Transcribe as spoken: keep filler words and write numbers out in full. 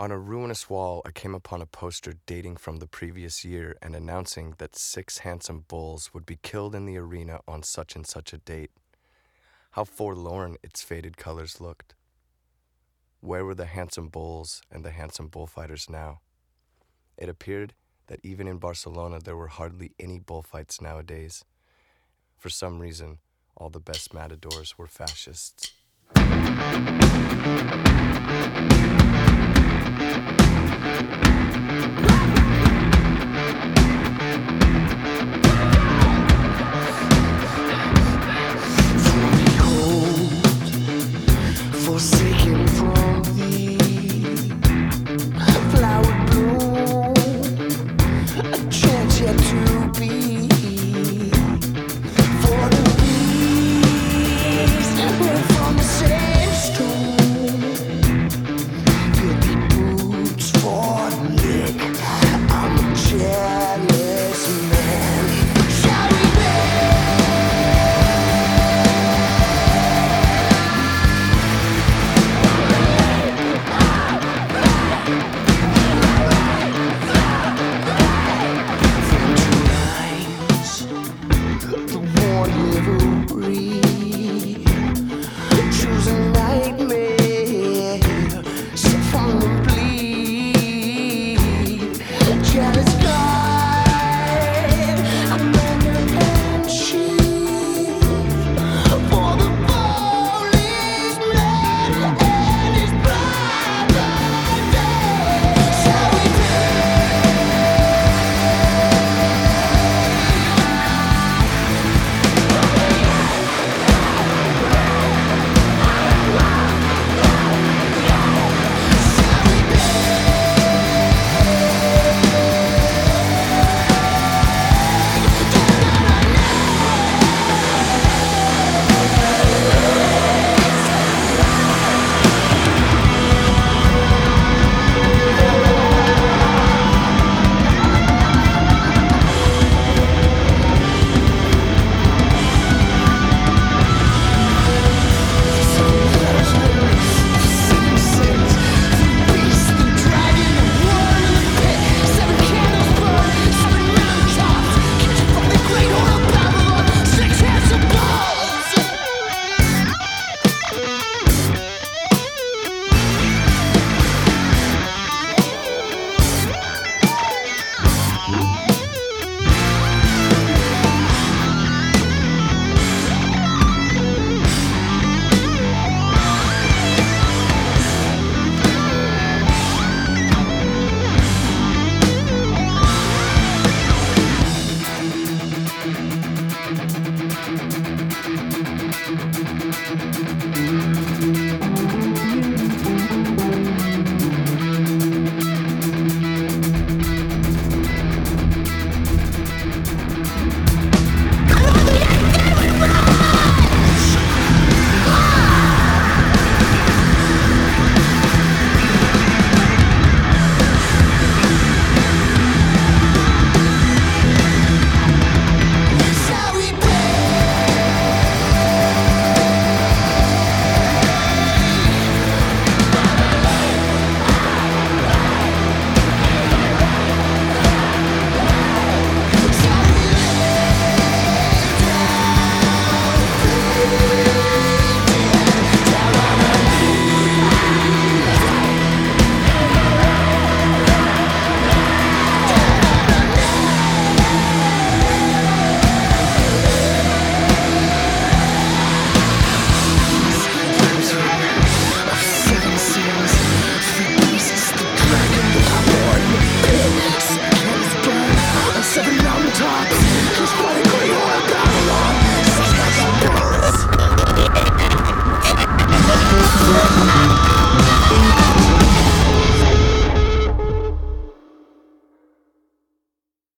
On a ruinous wall, I came upon a poster dating from the previous year and announcing that six handsome bulls would be killed in the arena on such and such a date. How forlorn its faded colors looked. Where were the handsome bulls and the handsome bullfighters now? It appeared that even in Barcelona there were hardly any bullfights nowadays. For some reason, all the best matadors were fascists.